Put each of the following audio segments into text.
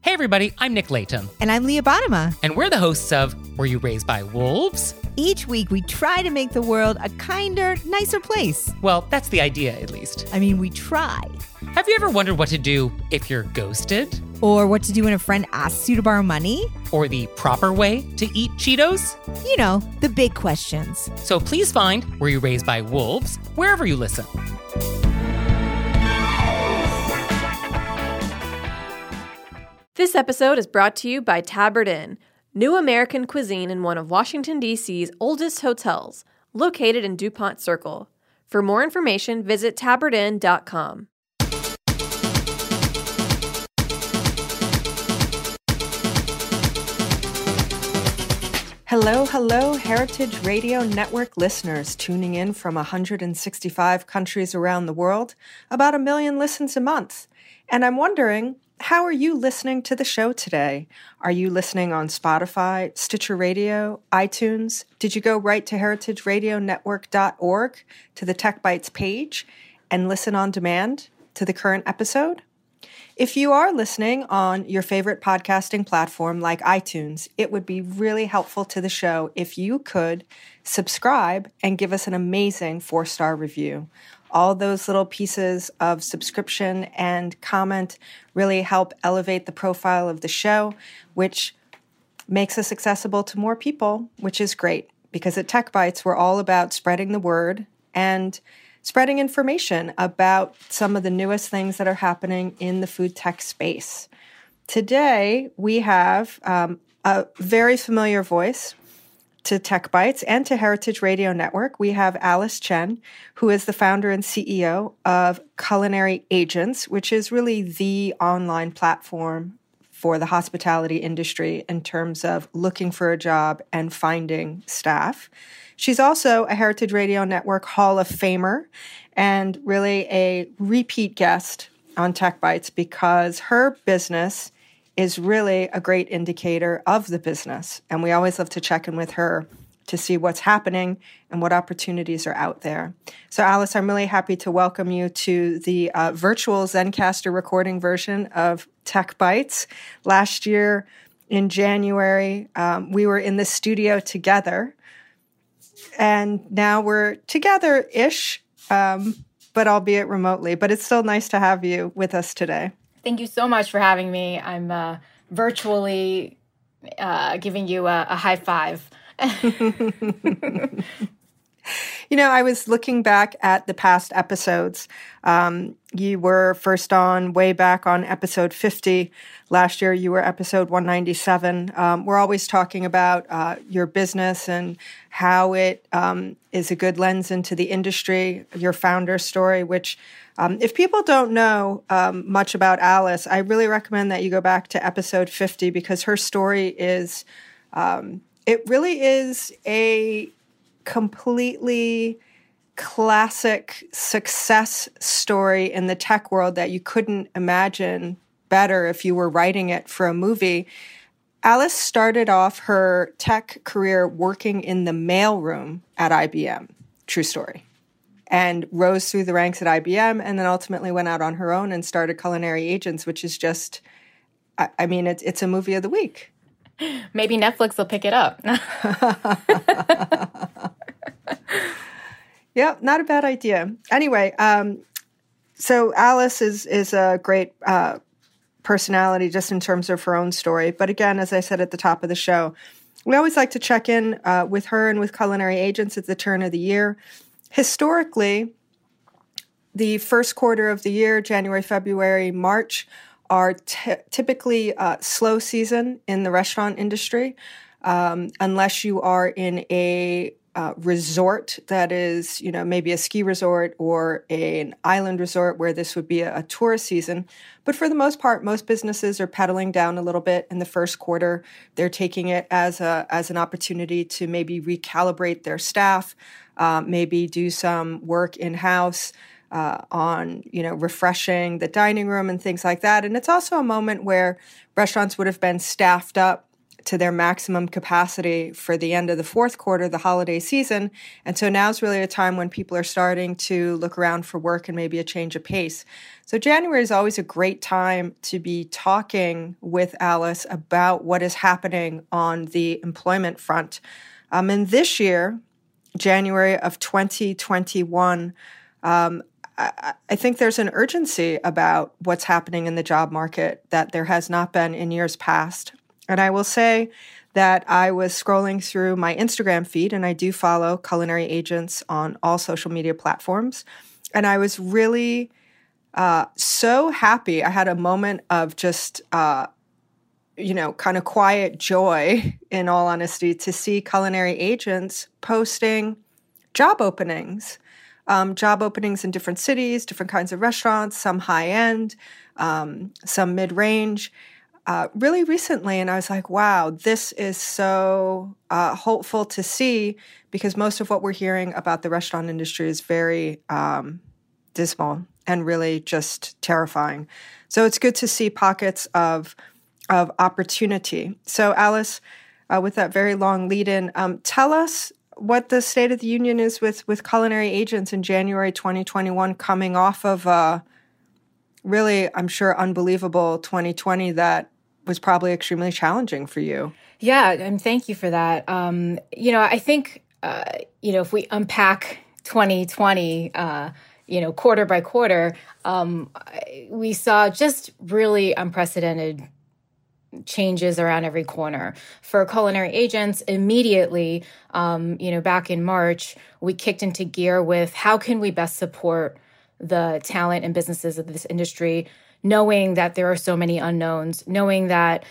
Hey everybody, I'm Nick Layton. And I'm Leah Bottima. And we're the hosts of Were You Raised by Wolves? Each week we try to make the world a kinder, nicer place. Well, that's the idea, at least. I mean, we try. Have you ever wondered what to do if you're ghosted? Or what to do when a friend asks you to borrow money? Or the proper way to eat Cheetos? You know, the big questions. So please find Were You Raised by Wolves wherever you listen. This episode is brought to you by Tabard Inn, new American cuisine in one of Washington, D.C.'s oldest hotels, located in DuPont Circle. For more information, visit tabardinn.com. Hello, Heritage Radio Network listeners tuning in from 165 countries around the world, about 1 million listens a month. And I'm wondering, how are you listening to the show today? Are you listening on Spotify, Stitcher Radio, iTunes? Did you go right to heritageradionetwork.org to the Tech Bites page and listen on demand to the current episode? If you are listening on your favorite podcasting platform like iTunes, it would be really helpful to the show if you could subscribe and give us an amazing 4-star review. All those little pieces of subscription and comment really help elevate the profile of the show, which makes us accessible to more people, which is great. Because at Tech Bites, we're all about spreading the word and spreading information about some of the newest things that are happening in the food tech space. Today, we have a very familiar voice to Tech Bites and to Heritage Radio Network. We have Alice Chen, who is the founder and CEO of Culinary Agents, which is really the online platform for the hospitality industry in terms of looking for a job and finding staff. She's also a Heritage Radio Network Hall of Famer and really a repeat guest on Tech Bites because her business is really a great indicator of the business. And we always love to check in with her to see what's happening and what opportunities are out there. So Alice, I'm really happy to welcome you to the virtual Zencastr recording version of Tech Bites. Last year in January, we were in the studio together. And now we're together-ish, but albeit remotely. But it's still nice to have you with us today. Thank you so much for having me. I'm virtually giving you a high five. You know, I was looking back at the past episodes. You were first on way back on episode 50. Last year, you were episode 197. We're always talking about your business and how it is a good lens into the industry, your founder story, which if people don't know much about Alice, I really recommend that you go back to episode 50 because her story is, it really is a completely classic success story in the tech world that you couldn't imagine better if you were writing it for a movie. Alice started off her tech career working in the mailroom at IBM. True story. And rose through the ranks at IBM and then ultimately went out on her own and started Culinary Agents, which is just, I mean, it's a movie of the week. Maybe Netflix will pick it up. Yeah, not a bad idea. Anyway, so Alice is a great personality just in terms of her own story. But again, as I said at the top of the show, we always like to check in with her and with Culinary Agents at the turn of the year. Historically, the first quarter of the year, January, February, March, are typically slow season in the restaurant industry, unless you are in a resort that is, you know, maybe a ski resort or an island resort where this would be a tourist season. But for the most part, most businesses are pedaling down a little bit in the first quarter. They're taking it as an opportunity to maybe recalibrate their staff, maybe do some work in-house on, you know, refreshing the dining room and things like that. And it's also a moment where restaurants would have been staffed up to their maximum capacity for the end of the fourth quarter, the holiday season. And so now's really a time when people are starting to look around for work and maybe a change of pace. So January is always a great time to be talking with Alice about what is happening on the employment front. And this year, January of 2021, I think there's an urgency about what's happening in the job market that there has not been in years past. And I will say that I was scrolling through my Instagram feed, and I do follow Culinary Agents on all social media platforms. And I was really so happy. I had a moment of just, kind of quiet joy, in all honesty, to see Culinary Agents posting job openings in different cities, different kinds of restaurants, some high-end, some mid-range, really recently. And I was like, wow, this is so hopeful to see, because most of what we're hearing about the restaurant industry is very dismal and really just terrifying. So it's good to see pockets of opportunity. So Alice, with that very long lead-in, tell us what the State of the Union is with Culinary Agents in January 2021, coming off of a really, I'm sure, unbelievable 2020 that was probably extremely challenging for you. Yeah, and thank you for that. I think, if we unpack 2020, quarter by quarter, we saw just really unprecedented changes around every corner. For Culinary Agents, immediately, back in March, we kicked into gear with how can we best support the talent and businesses of this industry, knowing that there are so many unknowns, knowing that,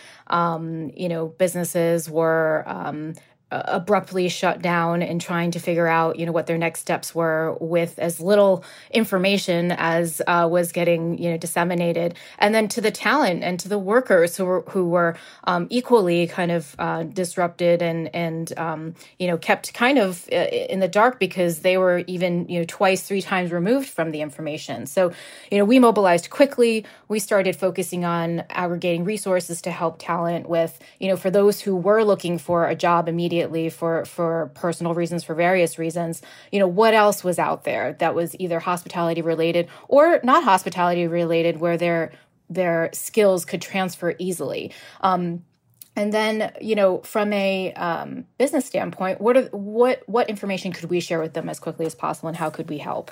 businesses were abruptly shut down and trying to figure out, what their next steps were with as little information as was getting, disseminated. And then to the talent and to the workers who were equally kind of disrupted and kept kind of in the dark because they were even, twice, 3 times removed from the information. So, we mobilized quickly. We started focusing on aggregating resources to help talent with, for those who were looking for a job immediately, for personal reasons, for various reasons, what else was out there that was either hospitality related or not hospitality related, where their skills could transfer easily. And then, from a business standpoint, what information could we share with them as quickly as possible, and how could we help?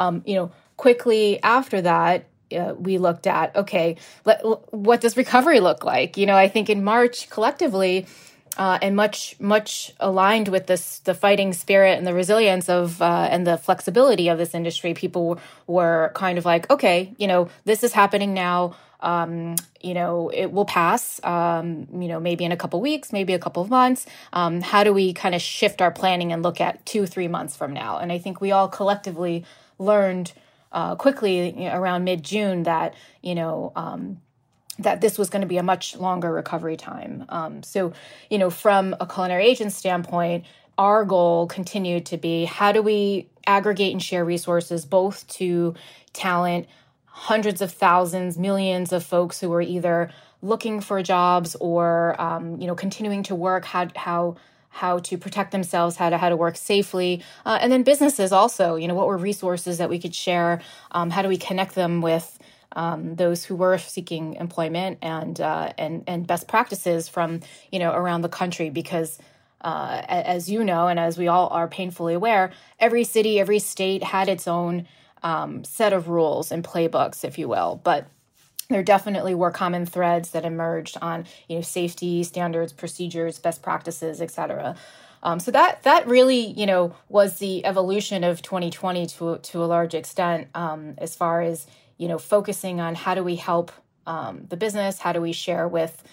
Quickly after that, we looked at, okay, what does recovery look like? I think in March, collectively, and much aligned with the fighting spirit and the resilience of and the flexibility of this industry, people were kind of like, okay, this is happening now. It will pass. Maybe in a couple weeks, maybe a couple of months. How do we kind of shift our planning and look at 2-3 months from now? And I think we all collectively learned quickly around mid-June that that this was going to be a much longer recovery time. So, from a Culinary Agent standpoint, our goal continued to be, how do we aggregate and share resources both to talent, hundreds of thousands, millions of folks who are either looking for jobs or, continuing to work, how to protect themselves, how to work safely, and then businesses also, what were resources that we could share, how do we connect them with those who were seeking employment and best practices from, around the country, because as you know, and as we all are painfully aware, every city, every state had its own set of rules and playbooks, if you will. But there definitely were common threads that emerged on, safety standards, procedures, best practices, et cetera. So that really, was the evolution of 2020 to a large extent, as far as, focusing on how do we help the business, how do we share with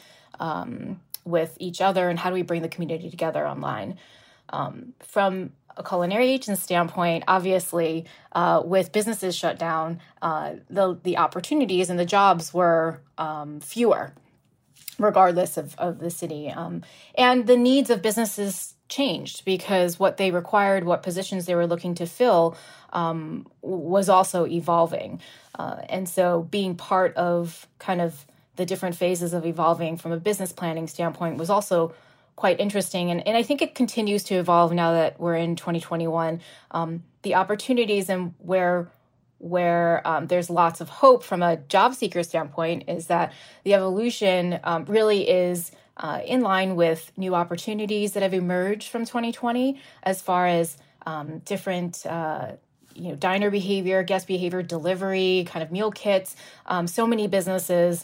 each other, and how do we bring the community together online. From a Culinary Agent standpoint, obviously, with businesses shut down, the opportunities and the jobs were fewer, regardless of the city. And the needs of businesses changed, because what they required, what positions they were looking to fill, was also evolving. And so being part of kind of the different phases of evolving from a business planning standpoint was also quite interesting. And I think it continues to evolve now that we're in 2021. The opportunities and where there's lots of hope from a job seeker standpoint is that the evolution really is in line with new opportunities that have emerged from 2020 as far as different diner behavior, guest behavior, delivery, kind of meal kits. So many businesses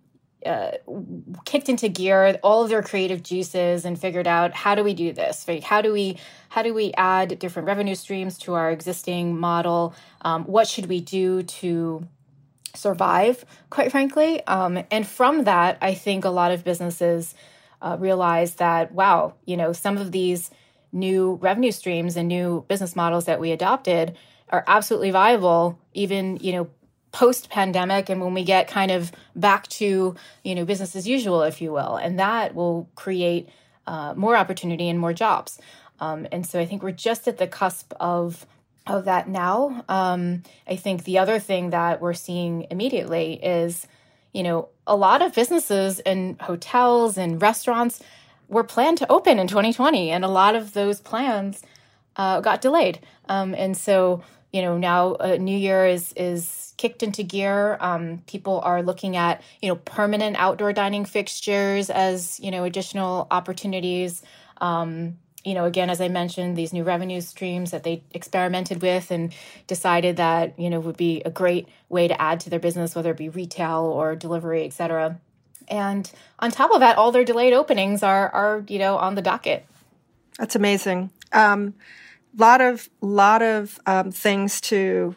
kicked into gear all of their creative juices and figured out, how do we do this? Right? How do we add different revenue streams to our existing model? What should we do to survive, quite frankly? And from that, I think a lot of businesses realize that, wow, some of these new revenue streams and new business models that we adopted are absolutely viable, even, post-pandemic, and when we get kind of back to, business as usual, if you will, and that will create more opportunity and more jobs. And so I think we're just at the cusp of that now. I think the other thing that we're seeing immediately is, a lot of businesses and hotels and restaurants were planned to open in 2020, and a lot of those plans got delayed. And so, now New Year is kicked into gear. People are looking at, permanent outdoor dining fixtures as, additional opportunities. Again, as I mentioned, these new revenue streams that they experimented with and decided that, would be a great way to add to their business, whether it be retail or delivery, et cetera. And on top of that, all their delayed openings are on the docket. That's amazing. Lot of things to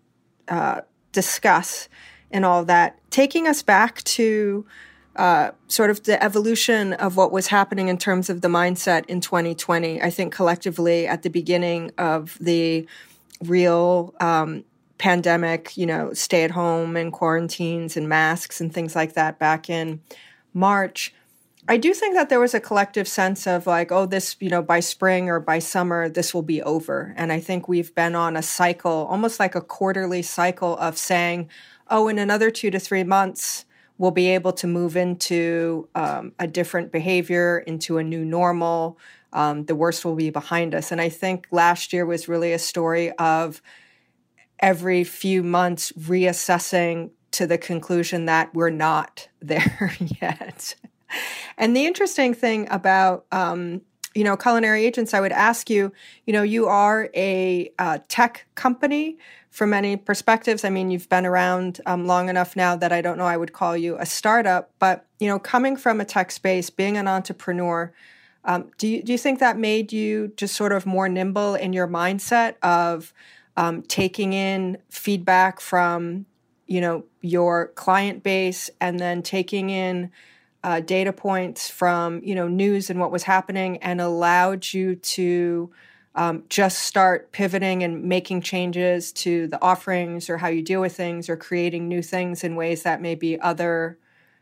discuss in all that. Taking us back to sort of the evolution of what was happening in terms of the mindset in 2020. I think collectively at the beginning of the real pandemic, stay at home and quarantines and masks and things like that back in March, I do think that there was a collective sense of like, oh, this, by spring or by summer, this will be over. And I think we've been on a cycle, almost like a quarterly cycle of saying, oh, in another 2 to 3 months, we'll be able to move into a different behavior, into a new normal. The worst will be behind us. And I think last year was really a story of every few months reassessing to the conclusion that we're not there yet. And the interesting thing about, Culinary Agents, I would ask you, you are a tech company from many perspectives. I mean, you've been around long enough now that I don't know I would call you a startup. But, coming from a tech space, being an entrepreneur, do you think that made you just sort of more nimble in your mindset of taking in feedback from, your client base and then taking in data points from, news and what was happening and allowed you to just start pivoting and making changes to the offerings or how you deal with things or creating new things in ways that maybe other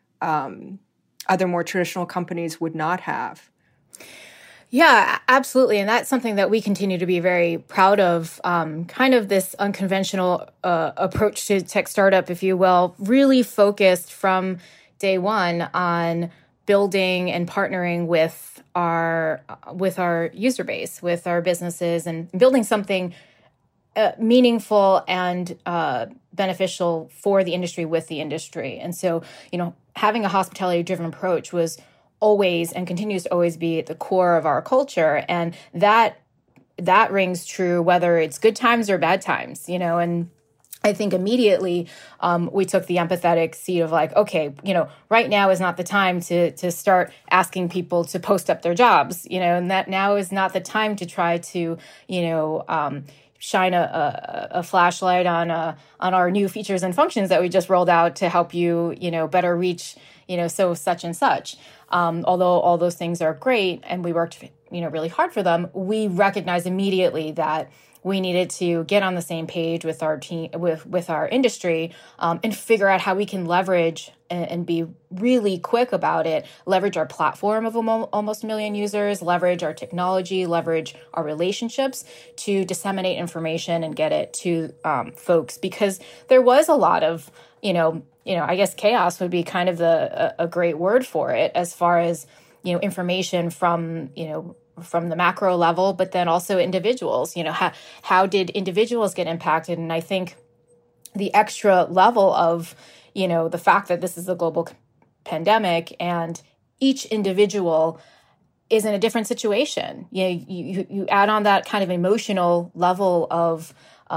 more traditional companies would not have? Yeah, absolutely. And that's something that we continue to be very proud of, kind of this unconventional approach to tech startup, if you will, really focused from day one on building and partnering with our user base, with our businesses, and building something meaningful and beneficial for the industry with the industry. And so, having a hospitality-driven approach was always and continues to always be at the core of our culture. And that rings true whether it's good times or bad times, and I think immediately we took the empathetic seat of like, okay, right now is not the time to start asking people to post up their jobs, and that now is not the time to try to, shine a flashlight on our new features and functions that we just rolled out to help you, better reach, so such and such. Although all those things are great and we worked, really hard for them, we recognized immediately that we needed to get on the same page with our team, with our industry, and figure out how we can leverage and be really quick about it, leverage our platform of almost 1 million users, leverage our technology, leverage our relationships to disseminate information and get it to folks. Because there was a lot of, I guess chaos would be kind of a great word for it, as far as, information from the macro level, but then also individuals. How did individuals get impacted? And I think the extra level of, the fact that this is a global pandemic and each individual is in a different situation. You add on that kind of emotional level of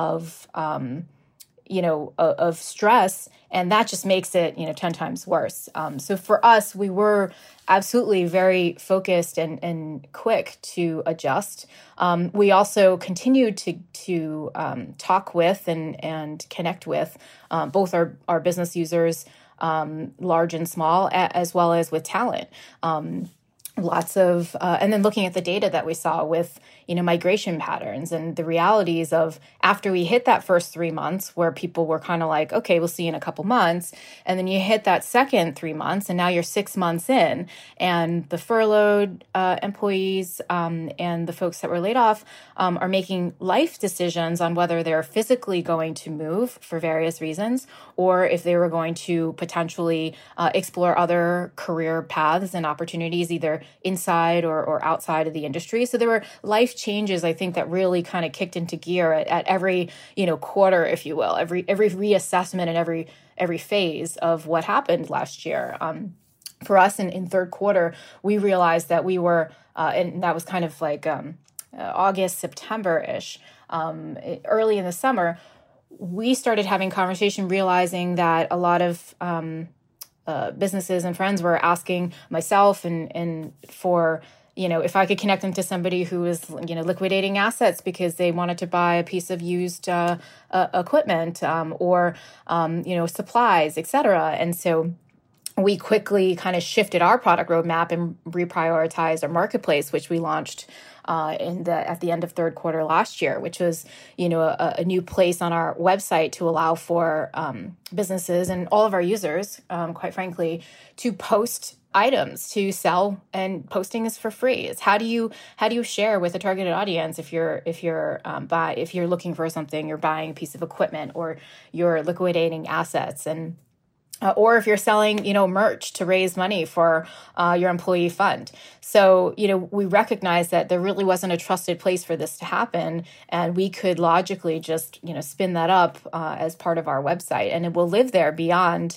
stress, and that just makes it, 10 times worse. So for us, we were absolutely very focused and quick to adjust. We also continued to talk with and connect with both our business users, large and small, as well as with talent. Lots of, and then looking at the data that we saw with, migration patterns and the realities of after we hit that first 3 months where people were kind of like, okay, we'll see you in a couple months. And then you hit that second 3 months and now you're 6 months in, and the furloughed employees and the folks that were laid off are making life decisions on whether they're physically going to move for various reasons, or if they were going to potentially explore other career paths and opportunities, either inside or outside of the industry. So there were life changes, I think, that really kind of kicked into gear at every, quarter, if you will, every reassessment and every phase of what happened last year. For us in third quarter, we realized that we were, and that was kind of like August, September-ish, early in the summer, we started having conversation realizing that a lot of businesses and friends were asking myself and for, if I could connect them to somebody who was, liquidating assets because they wanted to buy a piece of used equipment or, supplies, et cetera. And so we quickly kind of shifted our product roadmap and reprioritized our marketplace, which we launched at the end of third quarter last year, which was, a new place on our website to allow for businesses and all of our users, quite frankly, to post items to sell, and posting is for free. It's how do you share with a targeted audience if you're looking for something, you're buying a piece of equipment, or you're liquidating assets, and or if you're selling, merch to raise money for your employee fund. So, we recognize that there really wasn't a trusted place for this to happen, and we could logically just, spin that up as part of our website, and it will live there beyond,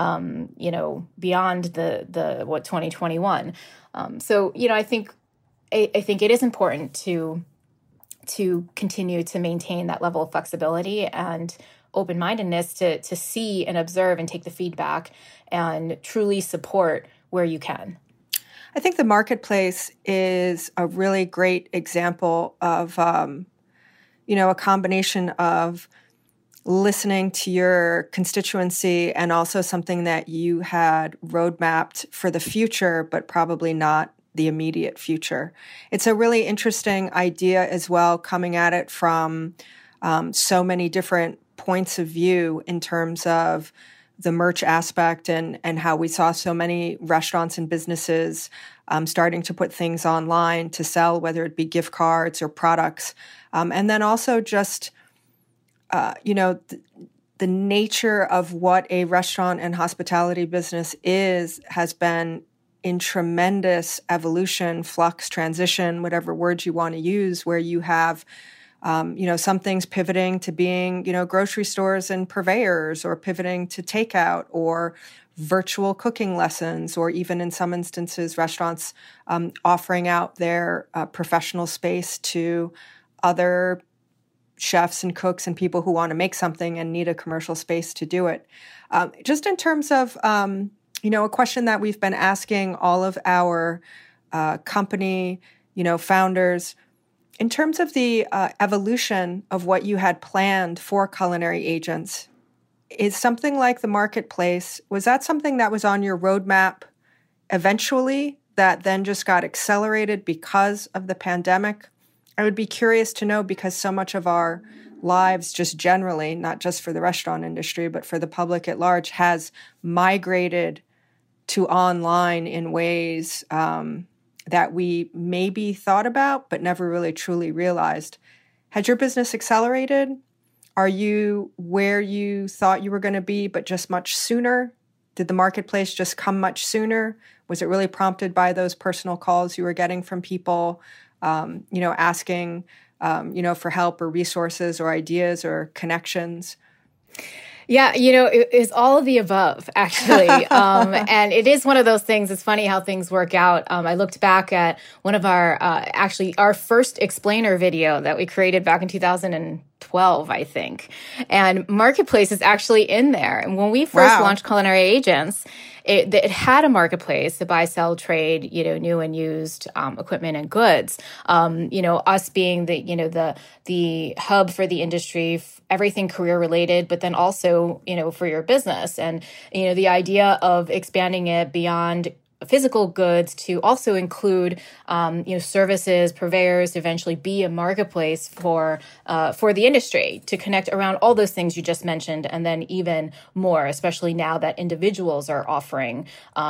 beyond the 2021. So, I think it is important to continue to maintain that level of flexibility and open-mindedness to see and observe and take the feedback and truly support where you can. I think the marketplace is a really great example of, a combination of listening to your constituency and also something that you had roadmapped for the future, but probably not the immediate future. It's a really interesting idea as well, coming at it from so many different points of view in terms of the merch aspect and how we saw so many restaurants and businesses starting to put things online to sell, whether it be gift cards or products. And then also just, the nature of what a restaurant and hospitality business has been in tremendous evolution, flux, transition, whatever words you want to use, where you have some things pivoting to being, grocery stores and purveyors, or pivoting to takeout or virtual cooking lessons, or even in some instances, restaurants offering out their professional space to other chefs and cooks and people who want to make something and need a commercial space to do it. Just in terms of, a question that we've been asking all of our company, founders, in terms of the evolution of what you had planned for Culinary Agents, is something like the marketplace, was that something that was on your roadmap eventually that then just got accelerated because of the pandemic? I would be curious to know, because so much of our lives just generally, not just for the restaurant industry, but for the public at large, has migrated to online in ways that we maybe thought about but never really truly realized. Had your business accelerated Are you where you thought you were going to be, but just much sooner? Did the marketplace just come much sooner? Was it really prompted by those personal calls you were getting from people, asking, for help or resources or ideas or connections? Yeah, it is all of the above, actually. And it is one of those things. It's funny how things work out. I looked back at one of our first explainer video that we created back in 2012, I think. And Marketplace is actually in there. And when we first launched Culinary Agents, it had a marketplace to buy, sell, trade, new and used equipment and goods. Us being the hub for the industry, everything career related, but then also, for your business. And, the idea of expanding it beyond physical goods to also include, services, purveyors, to eventually be a marketplace for the industry, to connect around all those things you just mentioned, and then even more, especially now that individuals are offering,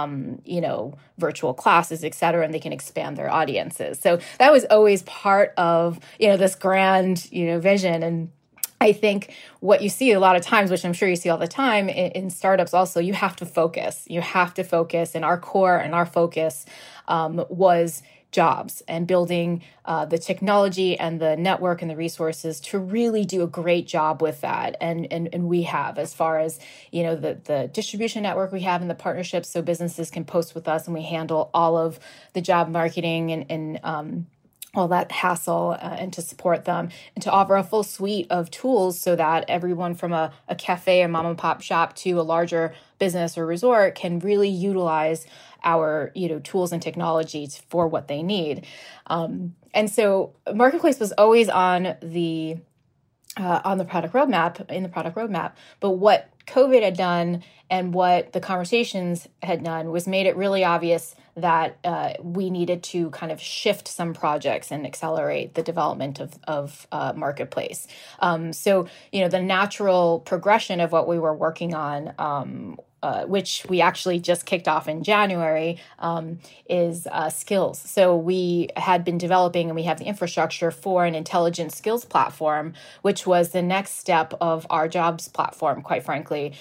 virtual classes, et cetera, and they can expand their audiences. So that was always part of, this grand, vision. And I think what you see a lot of times, which I'm sure you see all the time in startups also, you have to focus. You have to focus. And our core and our focus was jobs and building the technology and the network and the resources to really do a great job with that. And we have, as far as, the distribution network we have and the partnerships, so businesses can post with us and we handle all of the job marketing and all that hassle and to support them and to offer a full suite of tools so that everyone from a cafe or mom and pop shop to a larger business or resort can really utilize our tools and technologies for what they need. And so Marketplace was always on the product roadmap, but what COVID had done and what the conversations had done was made it really obvious that we needed to kind of shift some projects and accelerate the development of Marketplace. So, the natural progression of what we were working on, which we actually just kicked off in January, is skills. So we had been developing and we have the infrastructure for an intelligent skills platform, which was the next step of our jobs platform, quite frankly,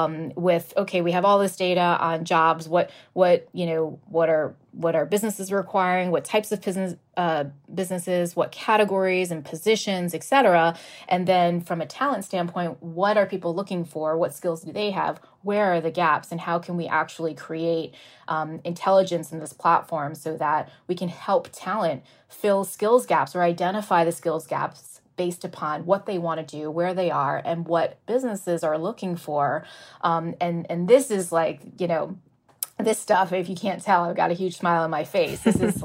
we have all this data on jobs, what are businesses requiring, what types of businesses, what categories and positions, et cetera. And then from a talent standpoint, what are people looking for? What skills do they have? Where are the gaps? And how can we actually create intelligence in this platform so that we can help talent fill skills gaps or identify the skills gaps based upon what they want to do, where they are, and what businesses are looking for. And this is this stuff, if you can't tell, I've got a huge smile on my face. This is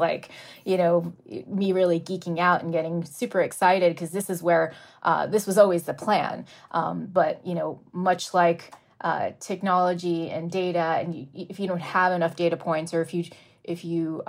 me really geeking out and getting super excited because this is where this was always the plan. But, much like technology and data, and if you don't have enough data points, or if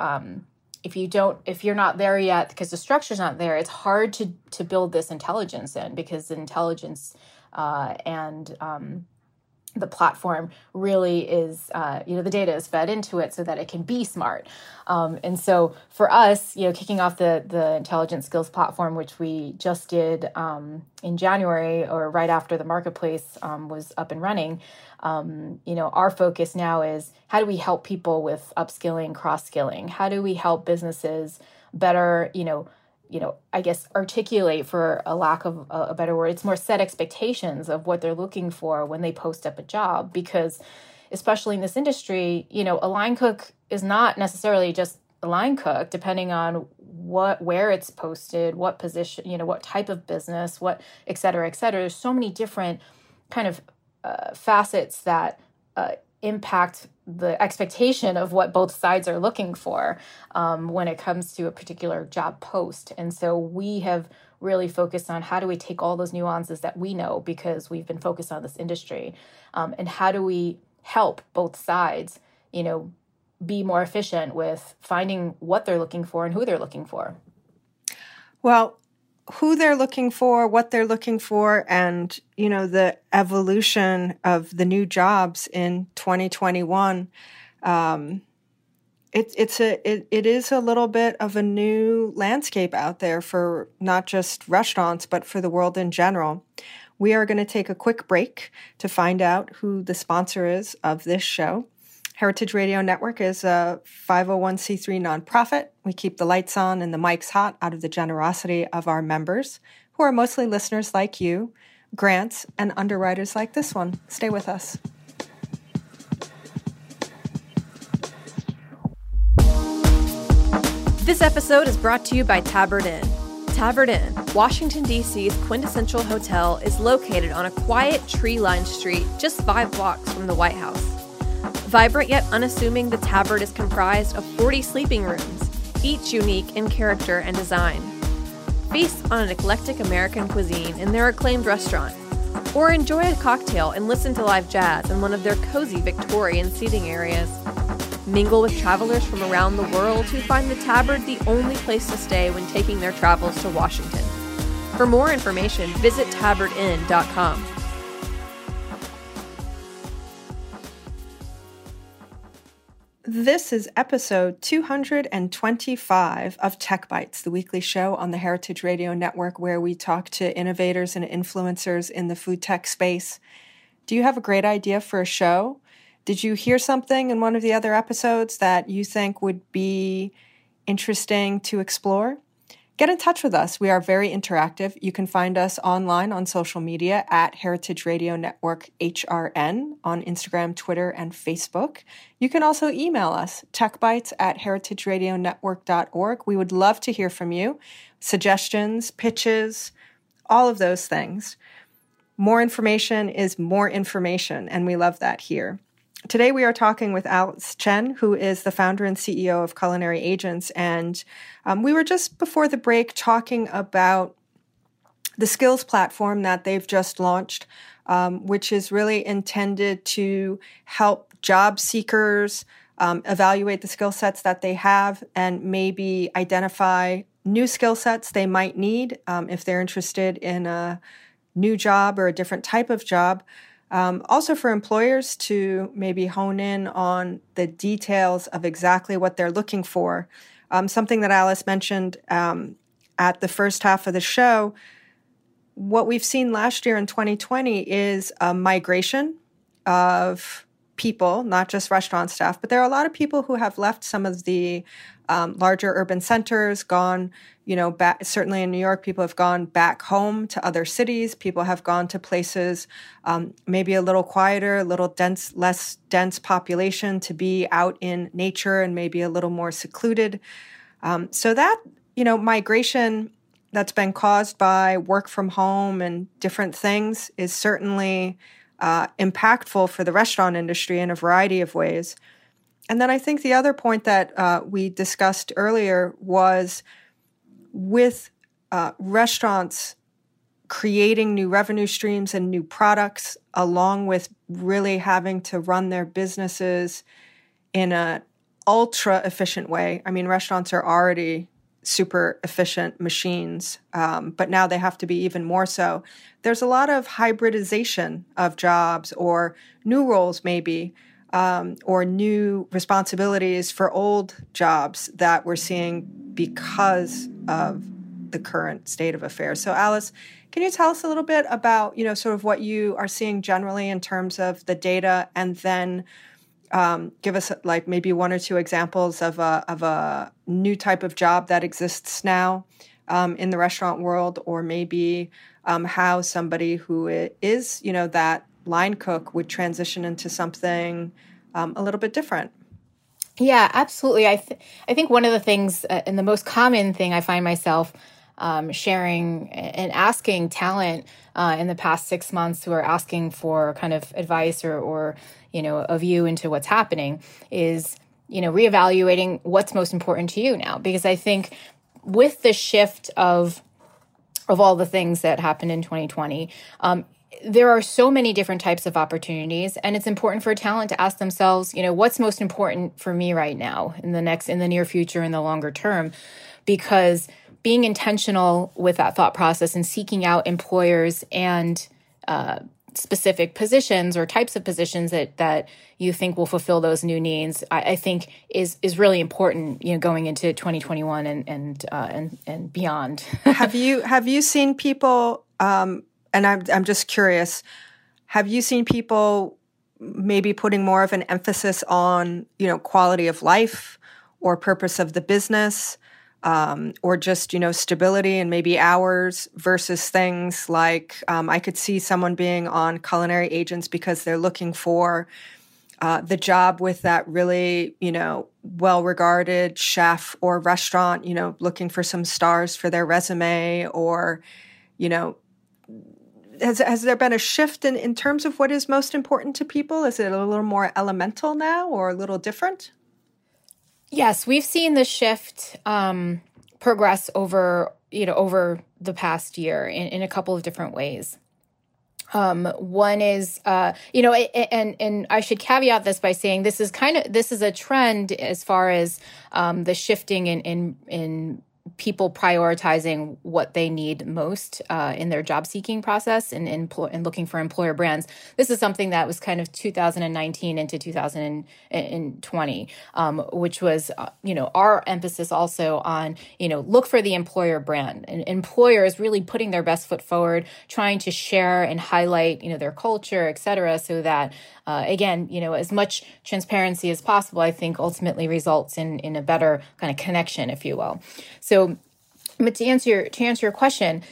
you're not there yet because the structure's not there, it's hard to build this intelligence in, because the intelligence and the platform really is, the data is fed into it so that it can be smart. And so for us, kicking off the intelligent skills platform, which we just did in January, or right after the marketplace was up and running, our focus now is how do we help people with upskilling, cross-skilling? How do we help businesses better, I guess, articulate, for a lack of a better word, it's more set expectations of what they're looking for when they post up a job. Because especially in this industry, a line cook is not necessarily just a line cook, depending on where it's posted, what position, what type of business, what, et cetera, et cetera. There's so many different kind of facets that impact the expectation of what both sides are looking for when it comes to a particular job post. And so we have really focused on how do we take all those nuances that we know because we've been focused on this industry, and how do we help both sides, be more efficient with finding what they're looking for and who they're looking for. Well, who they're looking for, what they're looking for, and, the evolution of the new jobs in 2021. It is a little bit of a new landscape out there for not just restaurants, but for the world in general. We are going to take a quick break to find out who the sponsor is of this show. Heritage Radio Network is a 501c3 nonprofit. We keep the lights on and the mics hot out of the generosity of our members, who are mostly listeners like you, grants, and underwriters like this one. Stay with us. This episode is brought to you by Tabard Inn. Tabard Inn, Washington, D.C.'s quintessential hotel, is located on a quiet, tree-lined street just 5 blocks from the White House. Vibrant yet unassuming, the Tabard is comprised of 40 sleeping rooms, each unique in character and design. Feast on an eclectic American cuisine in their acclaimed restaurant, or enjoy a cocktail and listen to live jazz in one of their cozy Victorian seating areas. Mingle with travelers from around the world who find the Tabard the only place to stay when taking their travels to Washington. For more information, visit tabardinn.com. This is episode 225 of Tech Bites, the weekly show on the Heritage Radio Network where we talk to innovators and influencers in the food tech space. Do you have a great idea for a show? Did you hear something in one of the other episodes that you think would be interesting to explore? Get in touch with us. We are very interactive. You can find us online on social media at Heritage Radio Network HRN on Instagram, Twitter, and Facebook. You can also email us, techbites@heritageradionetwork.org. We would love to hear from you. Suggestions, pitches, all of those things. More information is more information, and we love that here. Today we are talking with Alice Chen, who is the founder and CEO of Culinary Agents, and we were just before the break talking about the skills platform that they've just launched, which is really intended to help job seekers evaluate the skill sets that they have and maybe identify new skill sets they might need if they're interested in a new job or a different type of job. Also for employers to maybe hone in on the details of exactly what they're looking for. Something that Alice mentioned at the first half of the show, what we've seen last year in 2020 is a migration of people, not just restaurant staff, but there are a lot of people who have left some of the larger urban centers, gone, back. Certainly in New York, people have gone back home to other cities. People have gone to places maybe a little quieter, a little less dense population to be out in nature and maybe a little more secluded. So that, migration that's been caused by work from home and different things is certainly impactful for the restaurant industry in a variety of ways. And then I think the other point that we discussed earlier was with restaurants creating new revenue streams and new products, along with really having to run their businesses in an ultra efficient way. I mean, restaurants are already super efficient machines, but now they have to be even more so. There's a lot of hybridization of jobs or new roles maybe, or new responsibilities for old jobs that we're seeing because of the current state of affairs. So Alice, can you tell us a little bit about, sort of what you are seeing generally in terms of the data, and then give us like maybe one or two examples of a new type of job that exists now in the restaurant world, or maybe how somebody who is, that line cook would transition into something a little bit different. Yeah, absolutely. I think one of the things and the most common thing I find myself sharing and asking talent in the past 6 months who are asking for kind of advice or a view into what's happening is, reevaluating what's most important to you now. Because I think with the shift of all the things that happened in 2020, there are so many different types of opportunities, and it's important for talent to ask themselves, what's most important for me right now in the near future, in the longer term, because being intentional with that thought process and seeking out employers and specific positions or types of positions that you think will fulfill those new needs, I think is really important, going into 2021 and beyond. Have you seen people and I'm just curious, have you seen people maybe putting more of an emphasis on, quality of life or purpose of the business, or just, stability and maybe hours versus things like I could see someone being on Culinary Agents because they're looking for the job with that really, well-regarded chef or restaurant, looking for some stars for their resume, or, has there been a shift in terms of what is most important to people? Is it a little more elemental now or a little different? Yes, we've seen the shift progress over the past year in a couple of different ways. One is, and I should caveat this by saying this is a trend as far as the shifting in people prioritizing what they need most in their job seeking process and looking for employer brands. This is something that was kind of 2019 into 2020, which was, our emphasis also on, look for the employer brand, and employers really putting their best foot forward, trying to share and highlight, their culture, et cetera, so that again, as much transparency as possible, I think ultimately results in a better kind of connection, if you will. So, but to answer your question,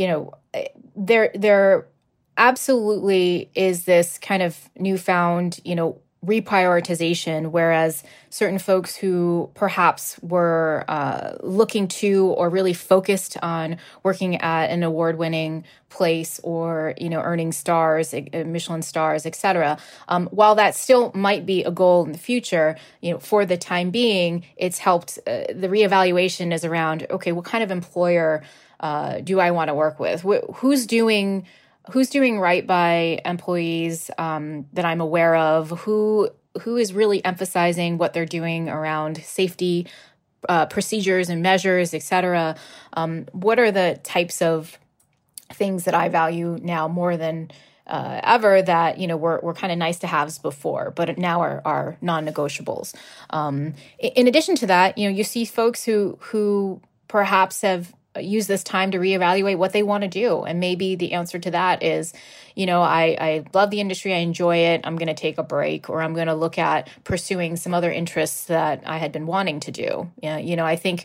there absolutely is this kind of newfound, reprioritization, whereas certain folks who perhaps were looking to or really focused on working at an award-winning place or, earning stars, Michelin stars, et cetera, while that still might be a goal in the future, for the time being, it's helped, the reevaluation is around, okay, what kind of employer do I want to work with? Who's doing right by employees that I'm aware of? Who is really emphasizing what they're doing around safety procedures and measures, et cetera? What are the types of things that I value now more than ever that were kind of nice to haves before, but now are non-negotiables? In addition to that, you see folks who perhaps have use this time to reevaluate what they want to do. And maybe the answer to that is, I love the industry. I enjoy it. I'm going to take a break, or I'm going to look at pursuing some other interests that I had been wanting to do. I think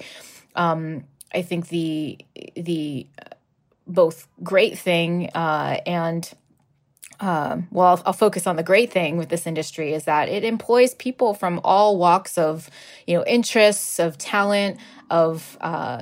the both great thing and I'll focus on the great thing with this industry is that it employs people from all walks of, interests, of talent, of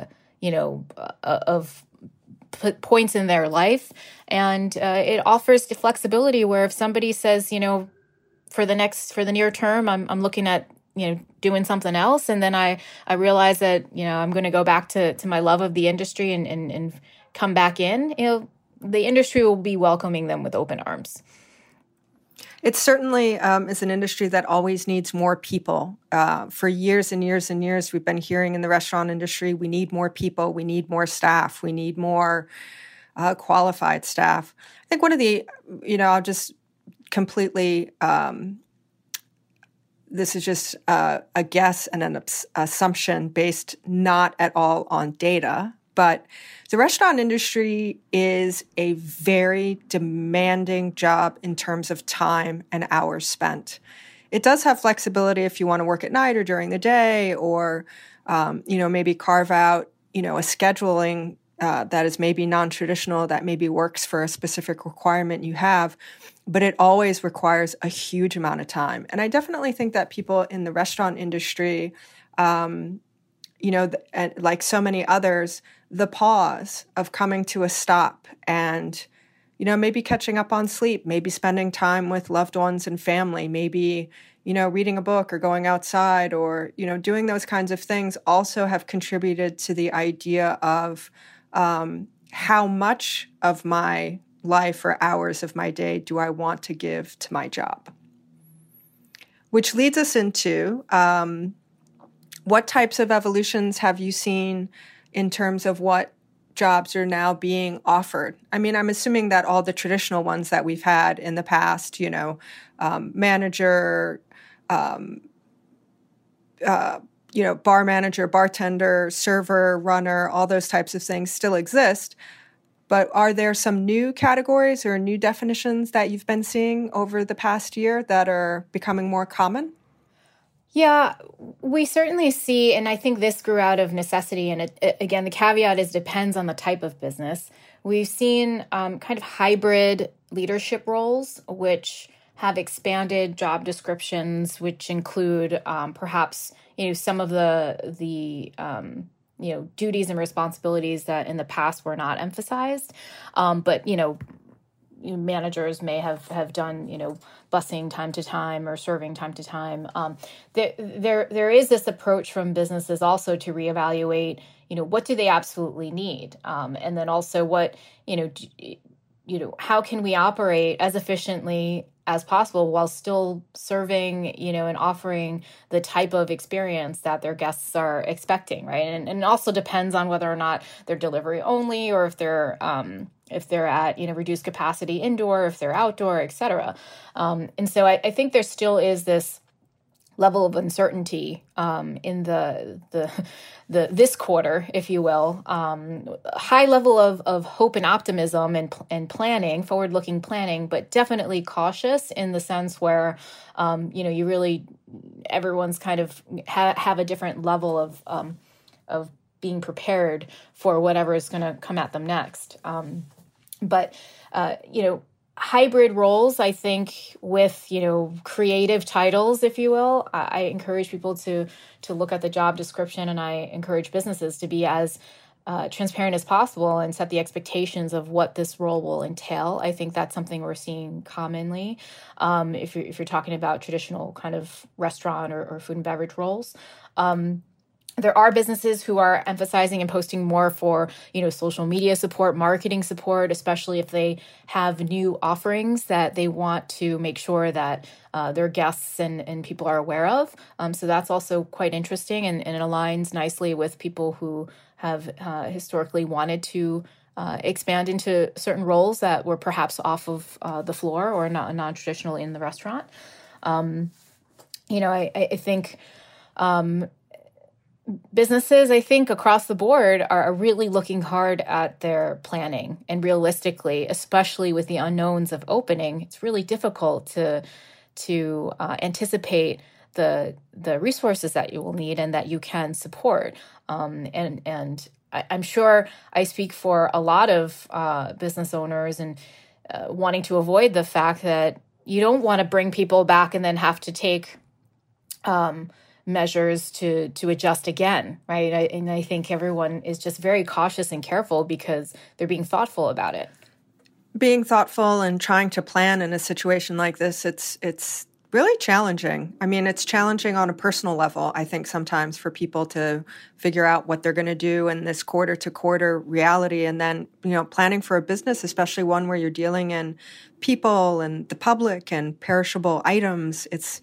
points in their life. And it offers the flexibility where if somebody says, for the near term, I'm looking at, doing something else. And then I realize that, I'm going to go back to my love of the industry and come back in, the industry will be welcoming them with open arms. It certainly is an industry that always needs more people. For years and years and years, we've been hearing in the restaurant industry, we need more people, we need more staff, we need more qualified staff. I think one of the, I'll just completely, this is just a guess and an assumption based not at all on data, but the restaurant industry is a very demanding job in terms of time and hours spent. It does have flexibility if you want to work at night or during the day, or, maybe carve out, a scheduling that is maybe non-traditional, that maybe works for a specific requirement you have, but it always requires a huge amount of time. And I definitely think that people in the restaurant industry, like so many others, the pause of coming to a stop and, maybe catching up on sleep, maybe spending time with loved ones and family, maybe, reading a book or going outside or, doing those kinds of things also have contributed to the idea of how much of my life or hours of my day do I want to give to my job? Which leads us into what types of evolutions have you seen in terms of what jobs are now being offered? I mean, I'm assuming that all the traditional ones that we've had in the past, manager, bar manager, bartender, server, runner, all those types of things still exist. But are there some new categories or new definitions that you've been seeing over the past year that are becoming more common? Yeah, we certainly see, and I think this grew out of necessity. And again, the caveat is depends on the type of business. We've seen kind of hybrid leadership roles, which have expanded job descriptions, which include perhaps some of the duties and responsibilities that in the past were not emphasized, but managers may have done, busing time to time or serving time to time. There is this approach from businesses also to reevaluate, what do they absolutely need? And then also what, how can we operate as efficiently as possible while still serving, and offering the type of experience that their guests are expecting, right? And it also depends on whether or not they're delivery only or if they're at, reduced capacity indoor, if they're outdoor, et cetera. And so I think there still is this level of uncertainty in this quarter, if you will, high level of hope and optimism and planning, forward-looking planning, but definitely cautious in the sense where, you really, everyone's kind of have a different level of being prepared for whatever is going to come at them next. But hybrid roles, I think, with, creative titles, if you will, I encourage people to look at the job description, and I encourage businesses to be as transparent as possible and set the expectations of what this role will entail. I think that's something we're seeing commonly if you're talking about traditional kind of restaurant or food and beverage roles. There are businesses who are emphasizing and posting more for, social media support, marketing support, especially if they have new offerings that they want to make sure that their guests and people are aware of. So that's also quite interesting, and it aligns nicely with people who have historically wanted to expand into certain roles that were perhaps off of the floor or not non-traditional in the restaurant. I think businesses, I think, across the board are really looking hard at their planning, and realistically, especially with the unknowns of opening, it's really difficult to anticipate the resources that you will need and that you can support. And I'm sure I speak for a lot of business owners and wanting to avoid the fact that you don't want to bring people back and then have to take measures to adjust again, right? I think everyone is just very cautious and careful because they're being thoughtful about it. Being thoughtful and trying to plan in a situation like this, it's really challenging. I mean, it's challenging on a personal level, I think, sometimes for people to figure out what they're going to do in this quarter-to-quarter reality. And then, planning for a business, especially one where you're dealing in people and the public and perishable items, it's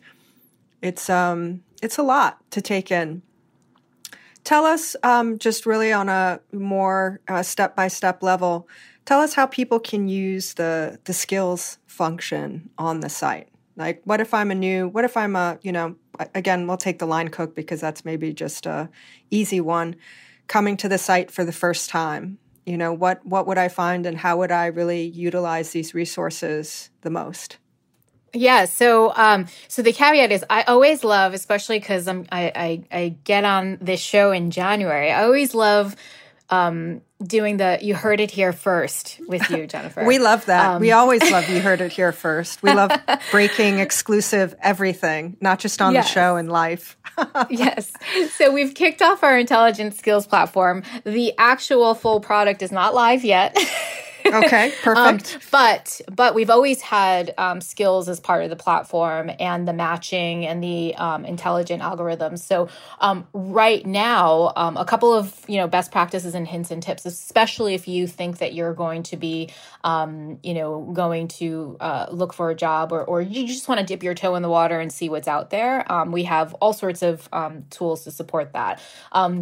a lot to take in. Tell us, just really on a more step-by-step level, tell us how people can use the skills function on the site. Like, what if I'm again, we'll take the line cook because that's maybe just a easy one, coming to the site for the first time. What would I find, and how would I really utilize these resources the most? Yeah. So the caveat is I always love, especially because I get on this show in January. I always love doing you heard it here first with you, Jennifer. We love that. We always love you heard it here first. We love breaking exclusive everything, not just on the show, in life. Yes. So we've kicked off our intelligence skills platform. The actual full product is not live yet. Okay, perfect. But we've always had skills as part of the platform, and the matching and the intelligent algorithms. So right now, a couple of best practices and hints and tips, especially if you think that you're going to be going to look for a job, or you just want to dip your toe in the water and see what's out there. We have all sorts of tools to support that.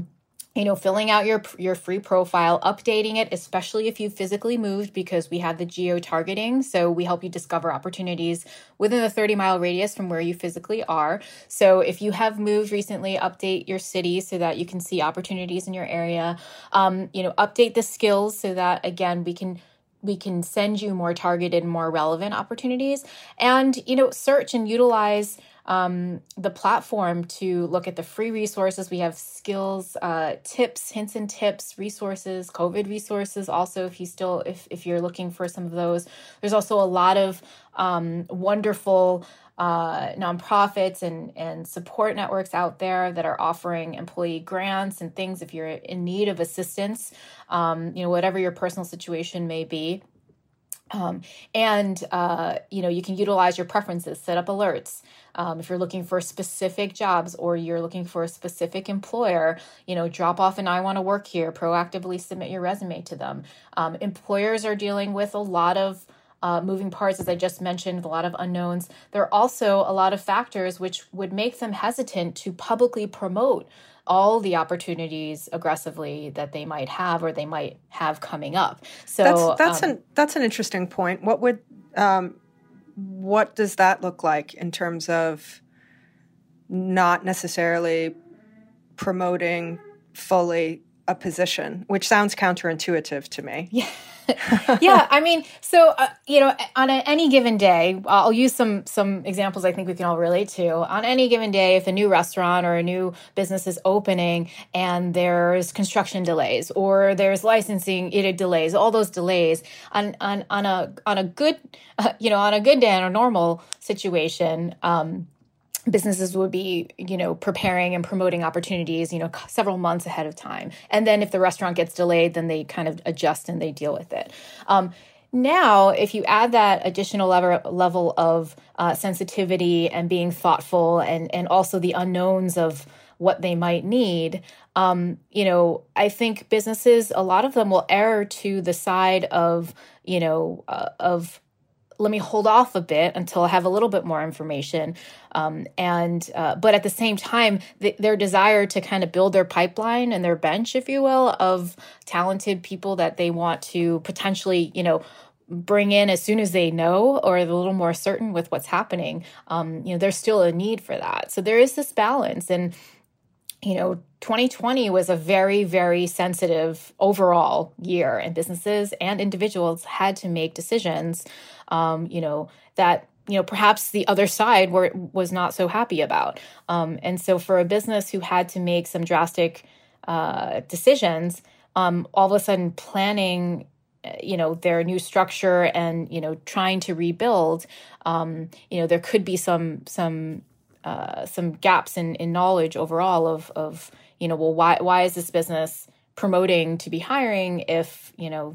filling out your free profile, updating it, especially if you physically moved, because we have the geo-targeting. So we help you discover opportunities within a 30-mile radius from where you physically are. So if you have moved recently, update your city so that you can see opportunities in your area. Update the skills so that, again, we can send you more targeted, more relevant opportunities. And, search and utilize the platform to look at the free resources. We have skills, tips, hints and tips, resources, COVID resources. Also, if you're looking for some of those, there's also a lot of wonderful nonprofits and support networks out there that are offering employee grants and things if you're in need of assistance, whatever your personal situation may be. You can utilize your preferences, set up alerts. If you're looking for specific jobs or you're looking for a specific employer, drop off an I want to work here, proactively submit your resume to them. Employers are dealing with a lot of moving parts, as I just mentioned, a lot of unknowns. There are also a lot of factors which would make them hesitant to publicly promote all the opportunities aggressively that they might have or they might have coming up. So that's an interesting point. What does that look like in terms of not necessarily promoting fully a position, which sounds counterintuitive to me? Yeah. On any given day, I'll use some examples I think we can all relate to. On any given day, if a new restaurant or a new business is opening and there's construction delays or there's licensing delays, all those delays on a good day, on a normal situation, businesses would be, preparing and promoting opportunities, several months ahead of time. And then if the restaurant gets delayed, then they kind of adjust and they deal with it. Now, if you add that additional level of sensitivity and being thoughtful and also the unknowns of what they might need, I think businesses, a lot of them will err to the side of, let me hold off a bit until I have a little bit more information. But at the same time, their desire to kind of build their pipeline and their bench, if you will, of talented people that they want to potentially, bring in as soon as they know or are a little more certain with what's happening, there's still a need for that. So there is this balance. And 2020 was a very, very sensitive overall year, and businesses and individuals had to make decisions, that perhaps the other side was not so happy about. And so for a business who had to make some drastic decisions, all of a sudden planning, their new structure and, trying to rebuild, there could be some gaps in knowledge overall of why is this business promoting to be hiring if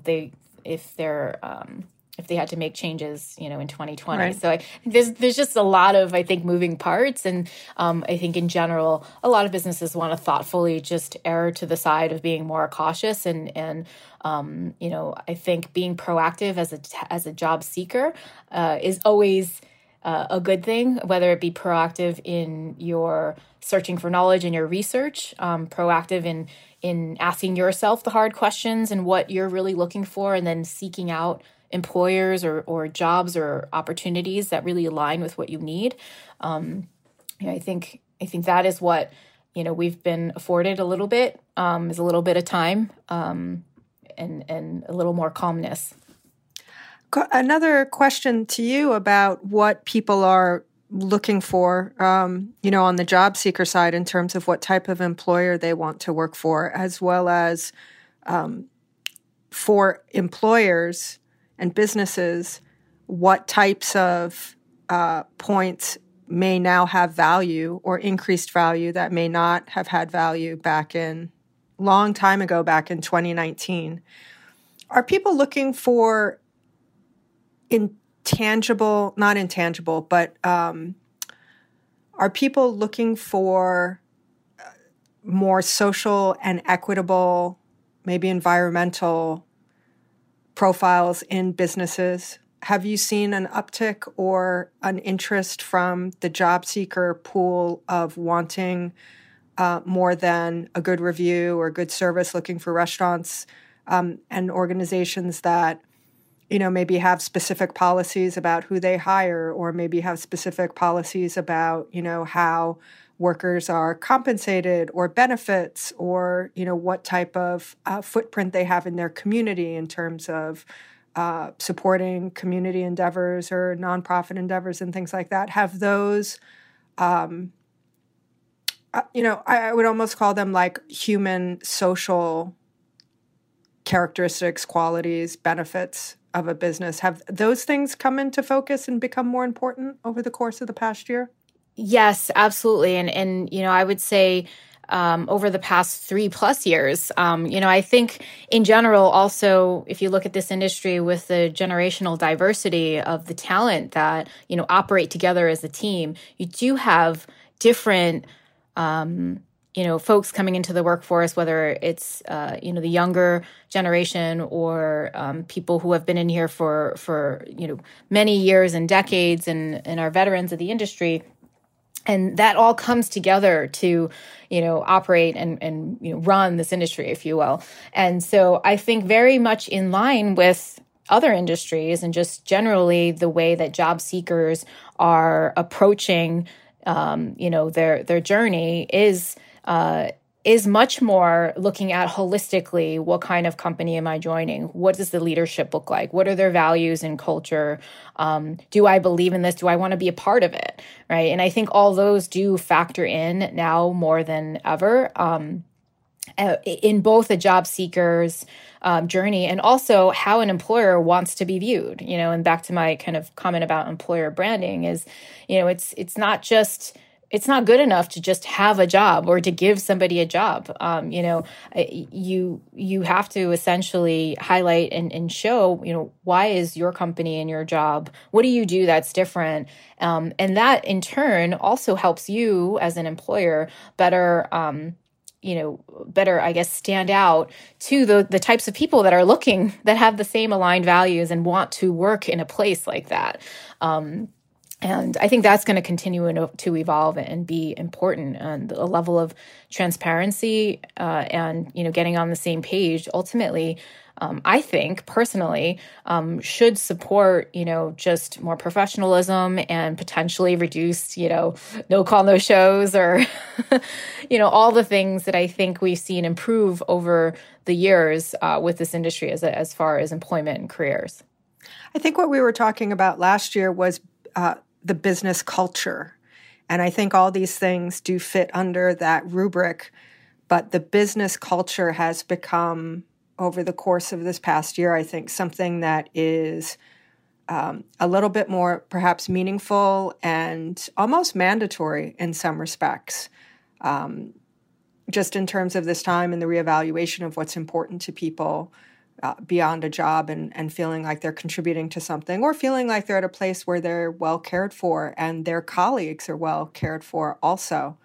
they had to make changes in 2020. Right. So I think there's just a lot of, I think, moving parts, and I think in general a lot of businesses want to thoughtfully just err to the side of being more cautious and I think being proactive as a job seeker is always a good thing, whether it be proactive in your searching for knowledge and your research, proactive in asking yourself the hard questions and what you're really looking for, and then seeking out employers or jobs or opportunities that really align with what you need. I think that is what we've been afforded a little bit, is a little bit of time and a little more calmness. Another question to you about what people are looking for, on the job seeker side in terms of what type of employer they want to work for, as well as for employers and businesses, what types of points may now have value or increased value that may not have had value back in long time ago, back in 2019. Are people looking for not intangible, but are people looking for more social and equitable, maybe environmental profiles in businesses? Have you seen an uptick or an interest from the job seeker pool of wanting more than a good review or good service, looking for restaurants and organizations that, maybe have specific policies about who they hire, or maybe have specific policies about, how workers are compensated or benefits, or, what type of footprint they have in their community in terms of supporting community endeavors or nonprofit endeavors and things like that. Have those, I would almost call them like human social characteristics, qualities, benefits of a business. Have those things come into focus and become more important over the course of the past year? Yes, absolutely. And I would say over the past 3+ years, I think in general, also, if you look at this industry with the generational diversity of the talent that, operate together as a team, you do have different folks coming into the workforce, whether it's, the younger generation or people who have been in here for many years and decades and are veterans of the industry. And that all comes together to, operate and run this industry, if you will. And so I think very much in line with other industries and just generally the way that job seekers are approaching their journey is much more looking at holistically, what kind of company am I joining? What does the leadership look like? What are their values and culture? Do I believe in this? Do I want to be a part of it? Right. And I think all those do factor in now more than ever in both a job seeker's journey and also how an employer wants to be viewed. And back to my kind of comment about employer branding is, it's not good enough to just have a job or to give somebody a job. You have to essentially highlight and show, why is your company and your job? What do you do that's different? And that in turn also helps you as an employer better, I guess, stand out to the types of people that are looking, that have the same aligned values and want to work in a place like that. And I think that's going to continue to evolve and be important. And a level of transparency and getting on the same page ultimately, I think personally, should support just more professionalism and potentially reduce no call, no shows, or all the things that I think we've seen improve over the years with this industry as far as employment and careers. I think what we were talking about last year was the business culture. And I think all these things do fit under that rubric. But the business culture has become, over the course of this past year, I think something that is a little bit more perhaps meaningful and almost mandatory in some respects, just in terms of this time and the reevaluation of what's important to people beyond a job and feeling like they're contributing to something, or feeling like they're at a place where they're well cared for and their colleagues are well cared for also.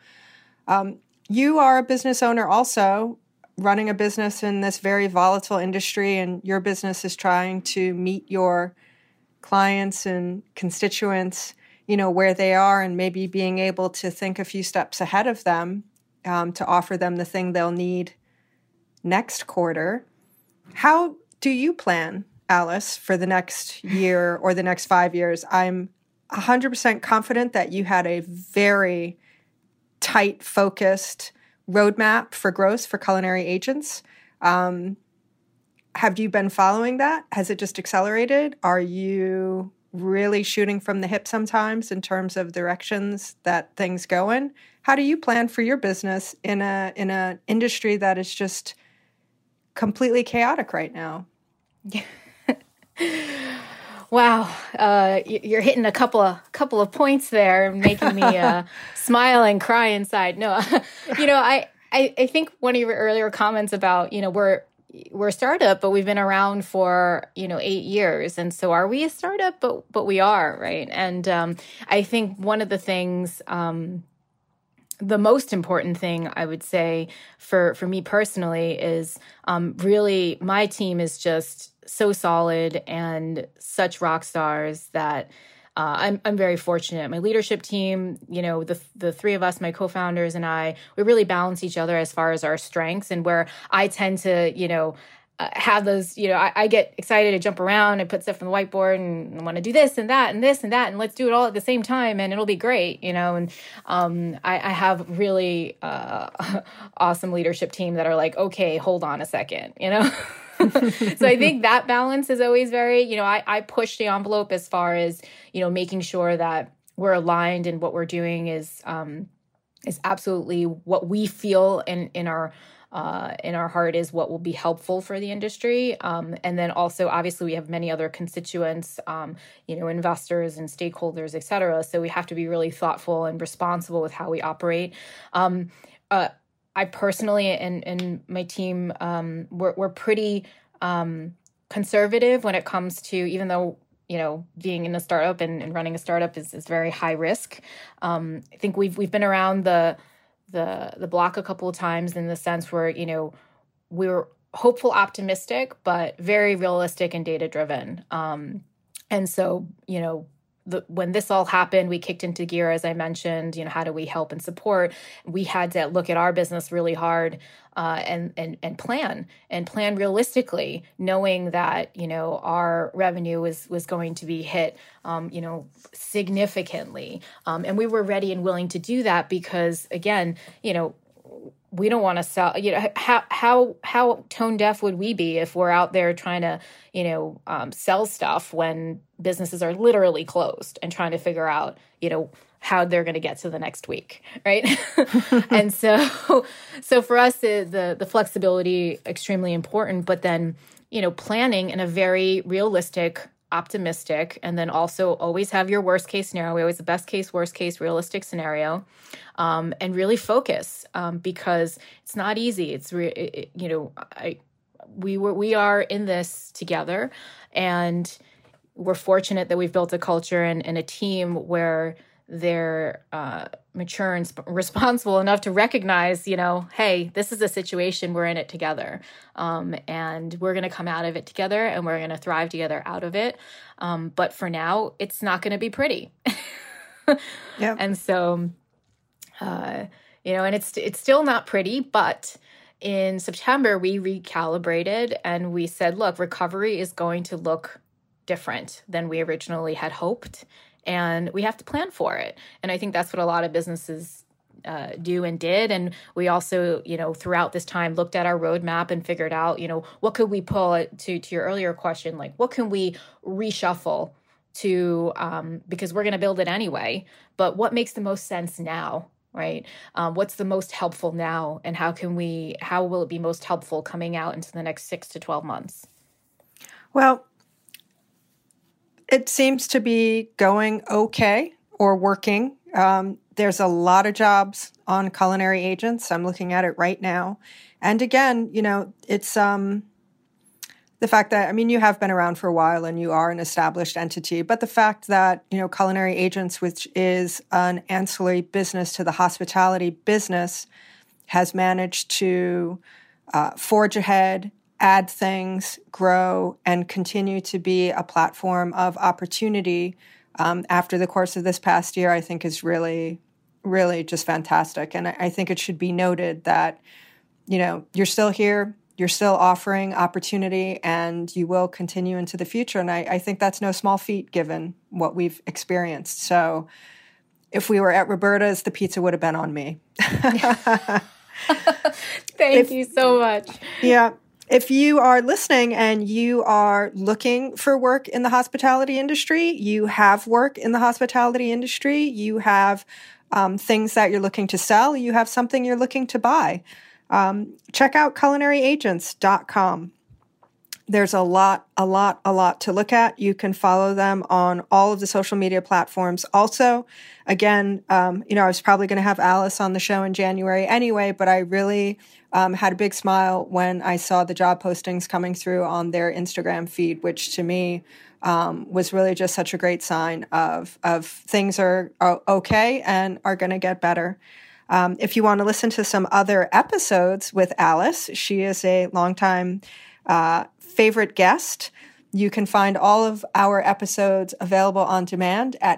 You are a business owner also, running a business in this very volatile industry, and your business is trying to meet your clients and constituents, where they are, and maybe being able to think a few steps ahead of them to offer them the thing they'll need next quarter. How do you plan, Alice, for the next year or the next 5 years? I'm 100% confident that you had a very tight, focused roadmap for growth for Culinary Agents. Have you been following that? Has it just accelerated? Are you really shooting from the hip sometimes in terms of directions that things go in? How do you plan for your business in a industry that is just completely chaotic right now? Wow, you're hitting a couple of points there, making me smile and cry inside. No, I think one of your earlier comments about we're a startup, but we've been around for 8 years, and so are we a startup? But we are, right? And I think one of the things. The most important thing I would say for me personally is really my team is just so solid and such rock stars that I'm very fortunate. My leadership team, the three of us, my co-founders and I, we really balance each other as far as our strengths, and where I tend to, have those, I get excited to jump around and put stuff on the whiteboard and want to do this and that and this and that, and let's do it all at the same time and it'll be great, and I have really awesome leadership team that are like, okay, hold on a second, So I think that balance is always very, I push the envelope as far as, making sure that we're aligned and what we're doing is absolutely what we feel in our heart is what will be helpful for the industry. And then also, obviously, we have many other constituents, investors and stakeholders, et cetera. So we have to be really thoughtful and responsible with how we operate. I personally and my team, we're pretty conservative when it comes to, even though, being in a startup and running a startup is very high risk. I think we've been around the block a couple of times in the sense where, we're hopeful, optimistic, but very realistic and data driven. And so, when this all happened, we kicked into gear, as I mentioned, how do we help and support? We had to look at our business really hard and plan realistically, knowing that, our revenue was going to be hit, significantly. And we were ready and willing to do that because, again, we don't want to sell, how tone deaf would we be if we're out there trying to, sell stuff when businesses are literally closed and trying to figure out, how they're going to get to the next week. Right. And so for us, the flexibility, extremely important, but then, planning in a very realistic, optimistic, and then also always have your worst case scenario. We always the best case, worst case, realistic scenario, and really focus because it's not easy. It's we are in this together, and we're fortunate that we've built a culture and a team where they're mature and responsible enough to recognize, hey, this is a situation, we're in it together. And we're going to come out of it together and we're going to thrive together out of it. But for now, it's not going to be pretty. Yeah. And so, and it's still not pretty, but in September, we recalibrated and we said, look, recovery is going to look different than we originally had hoped. And we have to plan for it. And I think that's what a lot of businesses do and did. And we also, throughout this time looked at our roadmap and figured out, what could we pull it to your earlier question, like what can we reshuffle to, because we're going to build it anyway, but what makes the most sense now, right? What's the most helpful now? And how will it be most helpful coming out into the next 6 to 12 months? Well, it seems to be going okay or working. There's a lot of jobs on Culinary Agents. I'm looking at it right now. And again, it's the fact that, you have been around for a while and you are an established entity, but the fact that, Culinary Agents, which is an ancillary business to the hospitality business, has managed to forge ahead, add things, grow, and continue to be a platform of opportunity after the course of this past year, I think is really, really just fantastic. And I think it should be noted that, you're still here, you're still offering opportunity, and you will continue into the future. And I think that's no small feat given what we've experienced. So if we were at Roberta's, the pizza would have been on me. Thank you so much. Yeah. If you are listening and you are looking for work in the hospitality industry, you have work in the hospitality industry, you have things that you're looking to sell, you have something you're looking to buy, check out culinaryagents.com. There's a lot to look at. You can follow them on all of the social media platforms. Also, again, I was probably going to have Alice on the show in January anyway, but I really had a big smile when I saw the job postings coming through on their Instagram feed, which to me was really just such a great sign of things are okay and are going to get better. If you want to listen to some other episodes with Alice, she is a longtime favorite guest. You can find all of our episodes available on demand at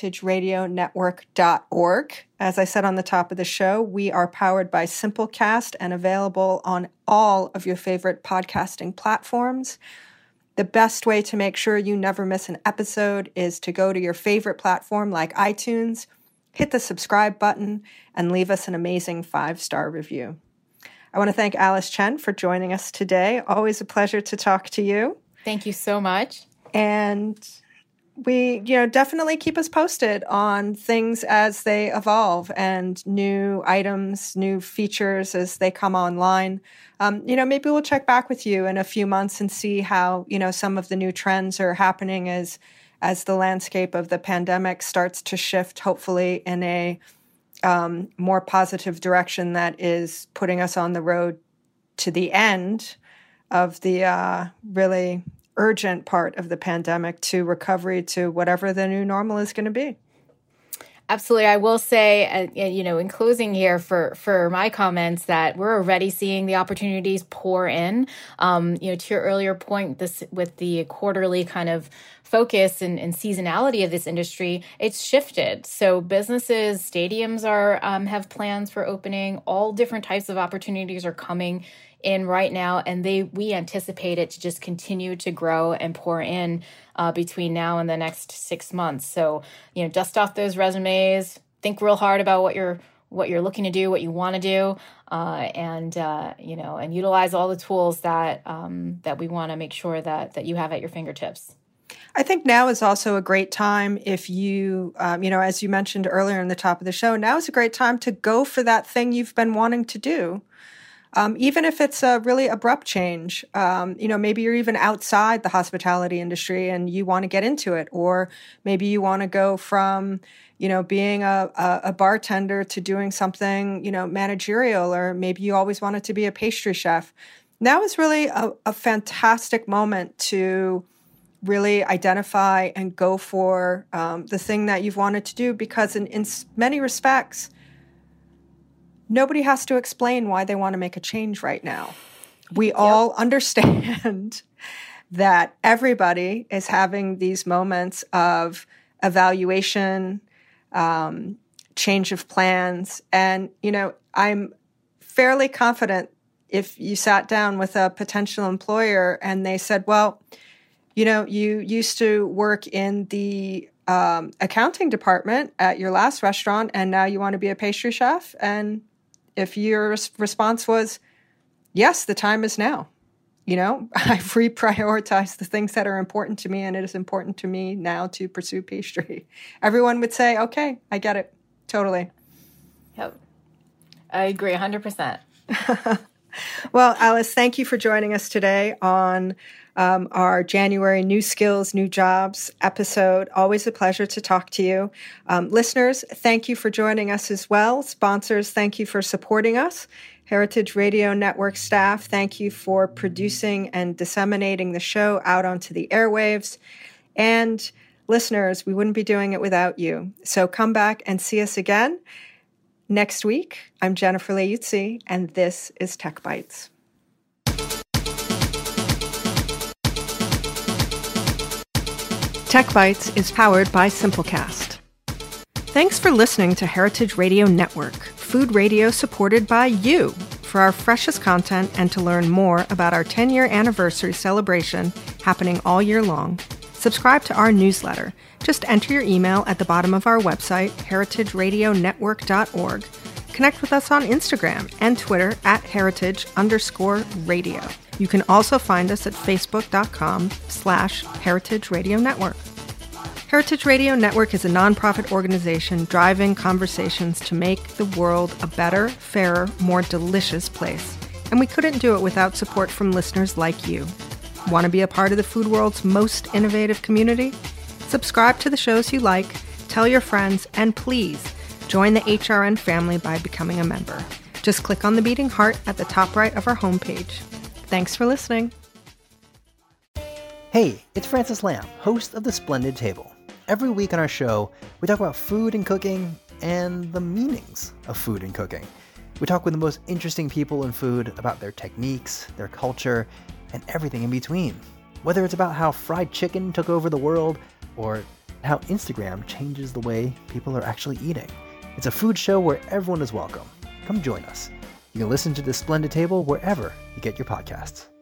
heritageradionetwork.org. As I said on the top of the show, we are powered by Simplecast and available on all of your favorite podcasting platforms. The best way to make sure you never miss an episode is to go to your favorite platform like iTunes, hit the subscribe button, and leave us an amazing 5-star review. I want to thank Alice Chen for joining us today. Always a pleasure to talk to you. Thank you so much. And we, definitely keep us posted on things as they evolve and new items, new features as they come online. Maybe we'll check back with you in a few months and see how, some of the new trends are happening as the landscape of the pandemic starts to shift, hopefully in a more positive direction that is putting us on the road to the end of the really urgent part of the pandemic to recovery to whatever the new normal is going to be. Absolutely. I will say, in closing here for my comments that we're already seeing the opportunities pour in. To your earlier point, this with the quarterly kind of focus and seasonality of this industry, it's shifted. So businesses, stadiums have plans for opening. All different types of opportunities are coming in right now, and we anticipate it to just continue to grow and pour in between now and the next 6 months. So, dust off those resumes, think real hard about what you're looking to do, what you want to do, and utilize all the tools that we want to make sure that you have at your fingertips. I think now is also a great time if you, as you mentioned earlier in the top of the show, now is a great time to go for that thing you've been wanting to do. Even if it's a really abrupt change, maybe you're even outside the hospitality industry and you want to get into it, or maybe you want to go from, being a bartender to doing something, managerial, or maybe you always wanted to be a pastry chef. Now is really a fantastic moment to really identify and go for the thing that you've wanted to do, because in many respects, nobody has to explain why they want to make a change right now. We all understand that everybody is having these moments of evaluation, change of plans. And, I'm fairly confident if you sat down with a potential employer and they said, well, you used to work in the accounting department at your last restaurant and now you want to be a pastry chef. And if your response was, yes, the time is now. I've reprioritized the things that are important to me, and it is important to me now to pursue pastry. Everyone would say, okay, I get it. Totally. Yep. I agree 100%. Well, Alice, thank you for joining us today on our January New Skills, New Jobs episode. Always a pleasure to talk to you. Listeners, thank you for joining us as well. Sponsors, thank you for supporting us. Heritage Radio Network staff, thank you for producing and disseminating the show out onto the airwaves. And listeners, we wouldn't be doing it without you. So come back and see us again next week. I'm Jennifer Leuzzi, and this is Tech Bites. Tech Bites is powered by Simplecast. Thanks for listening to Heritage Radio Network, food radio supported by you. For our freshest content and to learn more about our 10-year anniversary celebration happening all year long, subscribe to our newsletter. Just enter your email at the bottom of our website, heritageradionetwork.org. Connect with us on Instagram and Twitter at heritage_radio. You can also find us at facebook.com/Heritage Radio Network. Heritage Radio Network is a nonprofit organization driving conversations to make the world a better, fairer, more delicious place. And we couldn't do it without support from listeners like you. Want to be a part of the food world's most innovative community? Subscribe to the shows you like, tell your friends, and please join the HRN family by becoming a member. Just click on the beating heart at the top right of our homepage. Thanks for listening. Hey, it's Francis Lamb, host of The Splendid Table. Every week on our show, we talk about food and cooking and the meanings of food and cooking. We talk with the most interesting people in food about their techniques, their culture, and everything in between. Whether it's about how fried chicken took over the world or how Instagram changes the way people are actually eating. It's a food show where everyone is welcome. Come join us. You can listen to The Splendid Table wherever you get your podcasts.